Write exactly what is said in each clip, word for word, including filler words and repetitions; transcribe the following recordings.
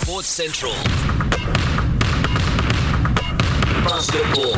Sports Central. Basketball.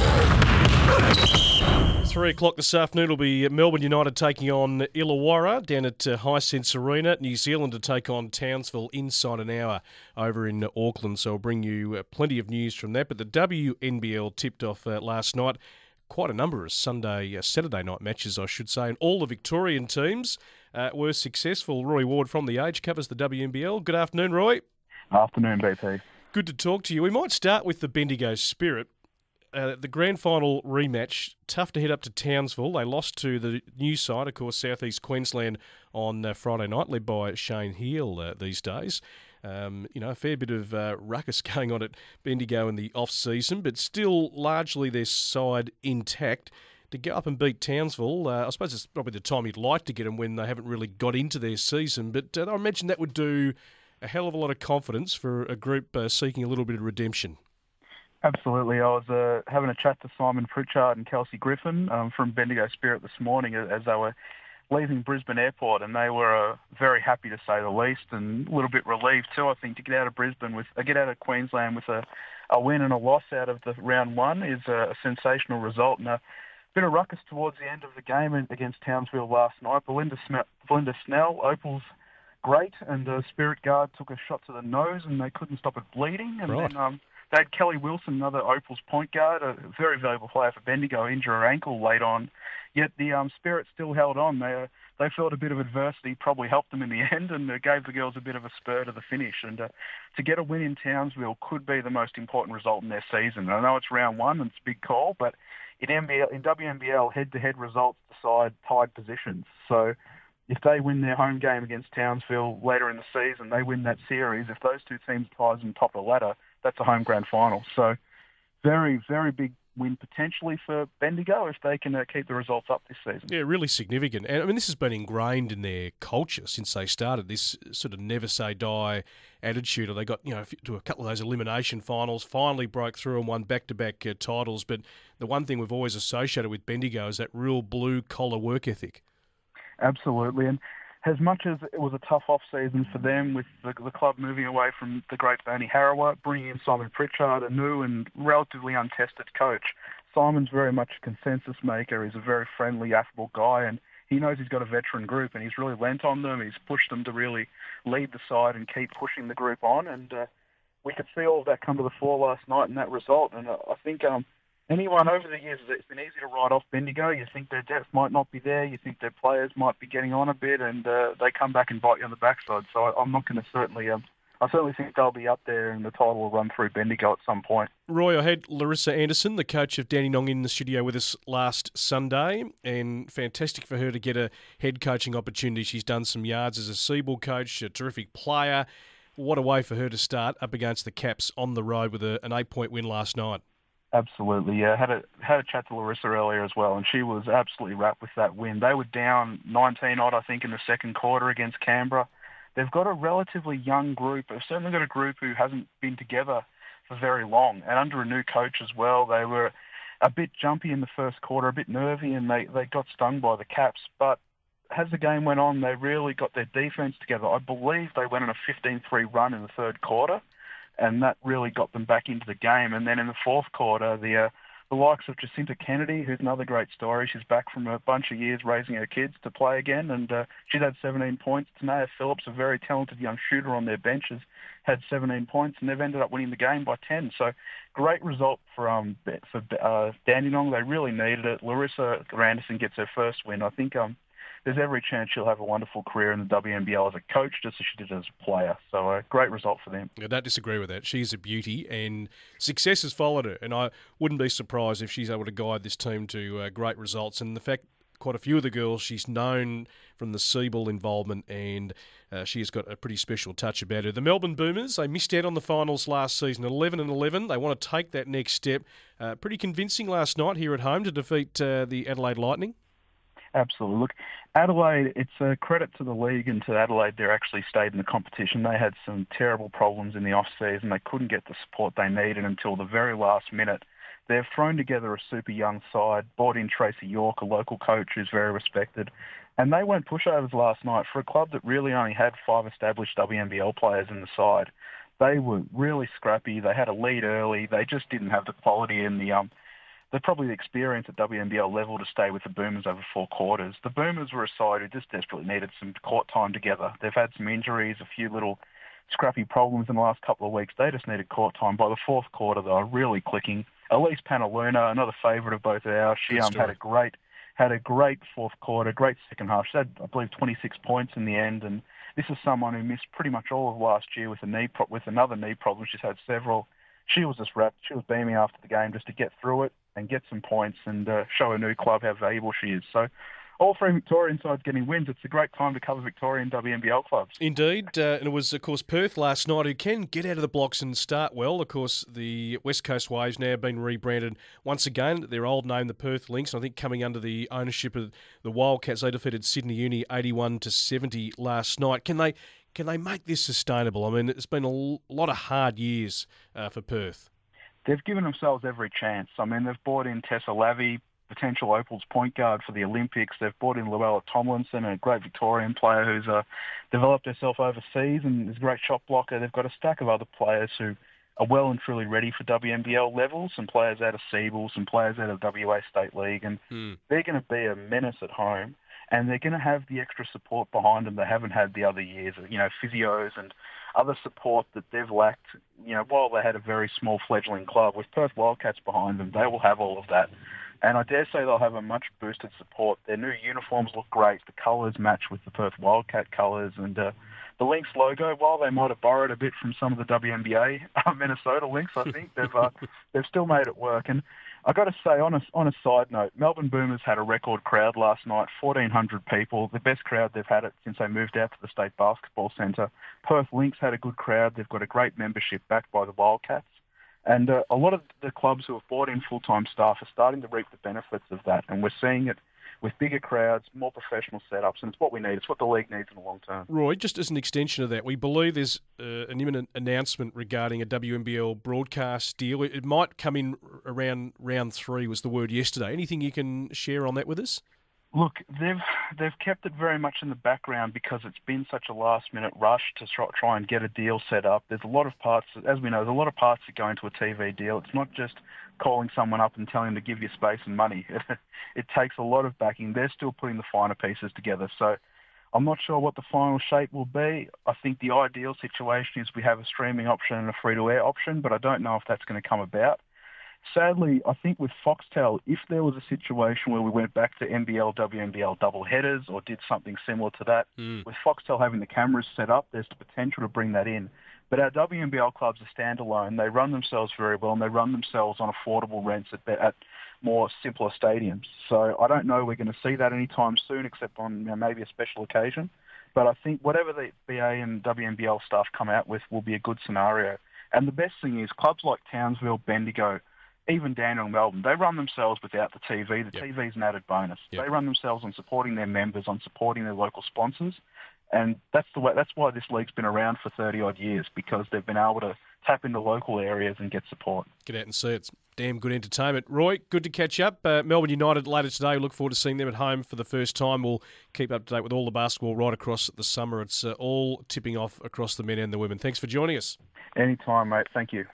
Three o'clock this afternoon will be Melbourne United taking on Illawarra down at uh, Hisense Arena. New Zealand to take on Townsville inside an hour over in Auckland. So I'll bring you uh, plenty of news from that. But the W N B L tipped off uh, last night. Quite a number of Sunday, uh, Saturday night matches, I should say. And all the Victorian teams uh, were successful. Roy Ward from The Age covers the W N B L. Good afternoon, Roy. Afternoon, B P. Good to talk to you. We might start with the Bendigo Spirit. Uh, the grand final rematch, tough to head up to Townsville. They lost to the new side, of course, South East Queensland on uh, Friday night, led by Shane Heal uh, these days. Um, you know, a fair bit of uh, ruckus going on at Bendigo in the off-season, but still largely their side intact. To go up and beat Townsville, uh, I suppose it's probably the time you'd like to get them when they haven't really got into their season, but uh, I imagine that would do a hell of a lot of confidence for a group uh, seeking a little bit of redemption. Absolutely. I was uh, having a chat to Simon Pritchard and Kelsey Griffin um, from Bendigo Spirit this morning as they were leaving Brisbane Airport, and they were uh, very happy to say the least, and a little bit relieved too, I think, to get out of Brisbane with uh, get out of Queensland with a, a win and a loss out of the round one is a, a sensational result, and a bit of ruckus towards the end of the game against Townsville last night. Belinda, Sm- Belinda Snell, Opal's great, and the Spirit guard took a shot to the nose, and they couldn't stop it bleeding, and right. then um, they had Kelly Wilson, another Opal's point guard, a very valuable player for Bendigo, injure her ankle late on. Yet the um, Spirit still held on. They uh, they felt a bit of adversity probably helped them in the end, and uh, gave the girls a bit of a spur to the finish. And uh, to get a win in Townsville could be the most important result in their season. I know it's round one and it's a big call, but in N B L, in W N B L, head-to-head results decide tied positions. So if they win their home game against Townsville later in the season, they win that series. If those two teams ties on top of the ladder, that's a home grand final. So very, very big win potentially for Bendigo if they can uh, keep the results up this season. Yeah, really significant. And I mean, this has been ingrained in their culture since they started, this sort of never say die attitude. They got, you know, to a couple of those elimination finals, finally broke through and won back-to-back uh, titles. But the one thing we've always associated with Bendigo is that real blue-collar work ethic. Absolutely. And as much as it was a tough off-season for them with the, the club moving away from the great Bernie Harrower, bringing in Simon Pritchard, a new and relatively untested coach, Simon's very much a consensus maker. He's a very friendly, affable guy, and he knows he's got a veteran group, and he's really lent on them. He's pushed them to really lead the side and keep pushing the group on, and uh, we could see all of that come to the fore last night in that result. And uh, I think um, anyone over the years, it's been easy to write off Bendigo. You think their depth might not be there. You think their players might be getting on a bit, and uh, they come back and bite you on the backside. So I, I'm not going to certainly... Um, I certainly think they'll be up there and the title will run through Bendigo at some point. Roy, I had Larissa Anderson, the coach of Dandenong, in the studio with us last Sunday, and fantastic for her to get a head coaching opportunity. She's done some yards as a Seabull coach, a terrific player. What a way for her to start up against the Caps on the road with a, an eight-point win last night. Absolutely, yeah. Had a had a chat to Larissa earlier as well, and she was absolutely wrapped with that win. They were down nineteen odd, I think, in the second quarter against Canberra. They've got a relatively young group. They've certainly got a group who hasn't been together for very long, and under a new coach as well. They were a bit jumpy in the first quarter, a bit nervy, and they, they got stung by the Caps. But as the game went on, they really got their defense together. I believe they went on a fifteen three run in the third quarter, and that really got them back into the game. And then in the fourth quarter, the uh, the likes of Jacinta Kennedy, who's another great story. She's back from a bunch of years raising her kids to play again, and uh, she's had seventeen points. Tanea Phillips, a very talented young shooter on their benches, had seventeen points, and they've ended up winning the game by ten. So great result for um for uh, Dandenong. They really needed it. Larissa Anderson gets her first win. I think um there's every chance she'll have a wonderful career in the W N B L as a coach, just as she did as a player. So a great result for them. I don't disagree with that. She's a beauty, and success has followed her. And I wouldn't be surprised if she's able to guide this team to uh, great results. And the fact quite a few of the girls she's known from the Seabull involvement, and uh, she has got a pretty special touch about her. The Melbourne Boomers, they missed out on the finals last season, eleven and eleven. They want to take that next step. Uh, pretty convincing last night here at home to defeat uh, the Adelaide Lightning. Absolutely. Look, Adelaide, it's a credit to the league and to Adelaide. They actually stayed in the competition. They had some terrible problems in the off-season. They couldn't get the support they needed until the very last minute. They've thrown together a super young side, brought in Tracy York, a local coach who's very respected, and they went pushovers last night for a club that really only had five established W N B L players in the side. They were really scrappy. They had a lead early. They just didn't have the quality and the um, they're probably the experience at W N B L level to stay with the Boomers over four quarters. The Boomers were a side who just desperately needed some court time together. They've had some injuries, a few little scrappy problems in the last couple of weeks. They just needed court time. By the fourth quarter, they were really clicking. Elise Panaluna, another favourite of both ours, she um, had a great had a great fourth quarter, great second half. She had, I believe, twenty-six points in the end, and this is someone who missed pretty much all of last year with a knee pro- with another knee problem. She's had several. She was just wrapped. She was beaming after the game just to get through it and get some points and uh, show her new club how valuable she is. So all three Victorian sides getting wins. It's a great time to cover Victorian W N B L clubs. Indeed, uh, and it was, of course, Perth last night who can get out of the blocks and start well. Of course, the West Coast Waves now been rebranded once again. Their old name, the Perth Lynx, I think coming under the ownership of the Wildcats. They defeated Sydney Uni eighty-one to seventy last night. Can they can they make this sustainable? I mean, it's been a lot of hard years uh, for Perth. They've given themselves every chance. I mean, they've brought in Tessa Lavey, potential Opals point guard for the Olympics. They've brought in Luella Tomlinson, a great Victorian player who's uh, developed herself overseas and is a great shot blocker. They've got a stack of other players who are well and truly ready for W N B L levels, some players out of Siebel, some players out of W A State League, and hmm. they're going to be a menace at home, and they're going to have the extra support behind them they haven't had the other years, you know, physios and other support that they've lacked. You know, while they had a very small fledgling club, with Perth Wildcats behind them, they will have all of that. And I dare say they'll have a much boosted support. Their new uniforms look great. The colours match with the Perth Wildcat colours. And uh, the Lynx logo, while they might have borrowed a bit from some of the W N B A uh, Minnesota Lynx, I think, they've uh, they've still made it work. And I got to say, on a, on a side note, Melbourne Boomers had a record crowd last night, fourteen hundred people, the best crowd they've had it since they moved out to the State Basketball Centre. Perth Lynx had a good crowd. They've got a great membership backed by the Wildcats. And uh, a lot of the clubs who have brought in full-time staff are starting to reap the benefits of that. And we're seeing it with bigger crowds, more professional setups, and it's what we need. It's what the league needs in the long term. Roy, just as an extension of that, we believe there's uh, an imminent announcement regarding a W N B L broadcast deal. It might come in around round three, was the word yesterday. Anything you can share on that with us? Look, they've they've kept it very much in the background because it's been such a last-minute rush to try, try and get a deal set up. There's a lot of parts, as we know, there's a lot of parts that go into a T V deal. It's not just calling someone up and telling them to give you space and money. It, it takes a lot of backing. They're still putting the finer pieces together. So I'm not sure what the final shape will be. I think the ideal situation is we have a streaming option and a free-to-air option, but I don't know if that's going to come about. Sadly, I think with Foxtel, if there was a situation where we went back to N B L, W N B L double headers or did something similar to that, mm. with Foxtel having the cameras set up, there's the potential to bring that in. But our W N B L clubs are standalone. They run themselves very well, and they run themselves on affordable rents at, at more simpler stadiums. So I don't know we're going to see that anytime soon, except on, you know, maybe a special occasion. But I think whatever the B A and W N B L staff come out with will be a good scenario. And the best thing is clubs like Townsville, Bendigo, even Dandenong, Melbourne, they run themselves without the T V. The yep. T V is an added bonus. Yep. They run themselves on supporting their members, on supporting their local sponsors, and that's the way. That's why this league's been around for thirty odd years, because they've been able to tap into local areas and get support. Get out and see it. It's damn good entertainment. Roy, good to catch up. Uh, Melbourne United later today. Look forward to seeing them at home for the first time. We'll keep up to date with all the basketball right across the summer. It's uh, all tipping off across the men and the women. Thanks for joining us. Anytime, mate. Thank you.